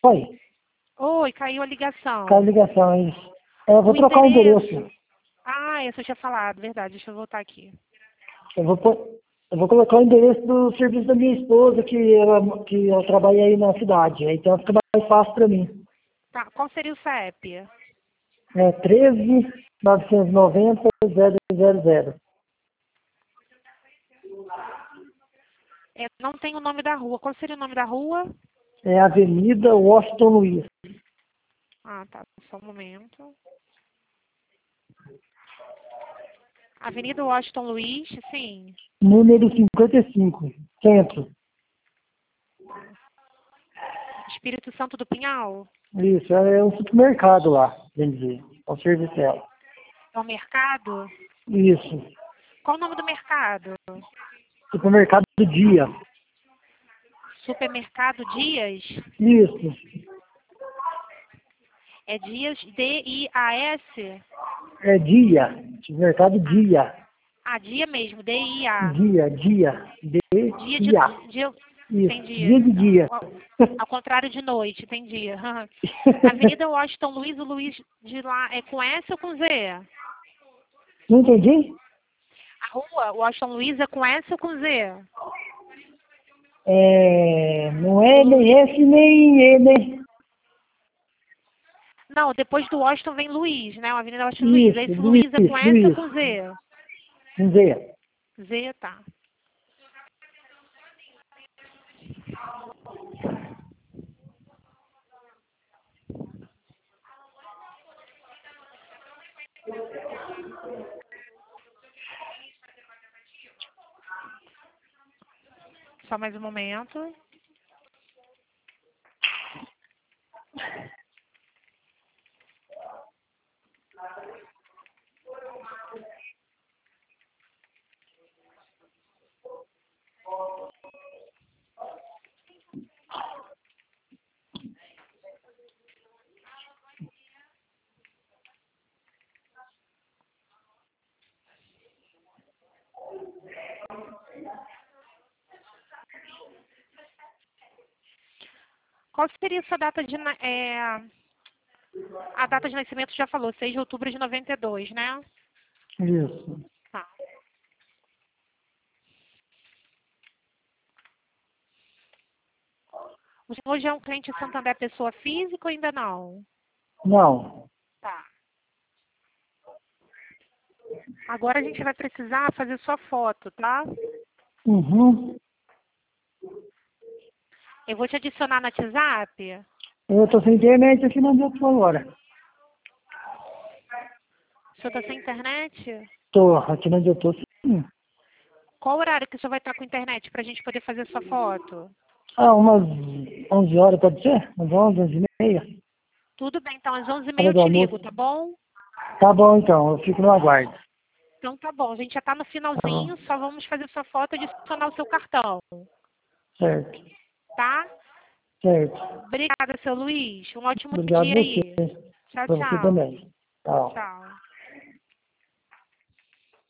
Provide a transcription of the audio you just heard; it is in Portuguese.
Oi, Oi, caiu a ligação. caiu a ligação aí. Eu vou O trocar o endereço. Ah, essa eu tinha falado, verdade. Deixa eu voltar aqui. Eu vou colocar o endereço do serviço da minha esposa, que ela trabalha aí na cidade. Aí então fica mais fácil para mim. Tá, qual seria o CEP? É 13 990 000. Não tem o nome da rua. Qual seria o nome da rua? É Avenida Washington Luiz. Ah, tá. Só um momento. Avenida Washington Luiz, sim. Número 55, centro. Espírito Santo do Pinhal? Isso, é um supermercado lá, bem dizer. É o serviço dela. É o mercado? Isso, Qual o nome do mercado? supermercado do dia. Supermercado Dias? Isso, É Dias, D-I-A-S? é dia, supermercado dia. Ah, dia mesmo, D-I-A. Dia, Dia de... dia. dia... Isso, Entendi. dia de dia. Ao contrário de noite, entendi. Avenida Washington Luiz, o Luiz de lá é com S ou com Z? Não entendi? A rua Washington Luiz é com S ou com Z? Não é nem S nem E, né? Não, depois do Washington vem Luiz, né? A Avenida Washington Luiz. Isso, Esse Luiz é com S ou Luiz. com Z? Com Z. Z, tá. Só mais um momento. Qual seria essa data de... A data de nascimento já falou, 6 de outubro de 92, né? Isso. Tá. O senhor já é um cliente Santander pessoa física ou ainda não? Não. Tá. Agora a gente vai precisar fazer sua foto, tá? Uhum. Eu vou te adicionar no WhatsApp. Eu tô sem internet aqui na minha agora. O senhor está sem internet? Tô, aqui onde eu tô, sim. Qual horário que o senhor vai estar com internet para a gente poder fazer sua foto? Umas 11 horas, pode ser? Umas 11, 11 e meia. Tudo bem, então às 11h30 Hora eu do te ligo, almoço. tá bom? Tá bom, então. Eu fico no aguardo. Então tá bom, a gente já tá no Tá bom. finalzinho, só vamos fazer sua foto e adicionar o seu cartão, Certo. tá? Certo. Obrigada, seu Luiz. Um ótimo Obrigado dia a você. aí. Tchau, Pra você tchau. também. Tchau. Tchau.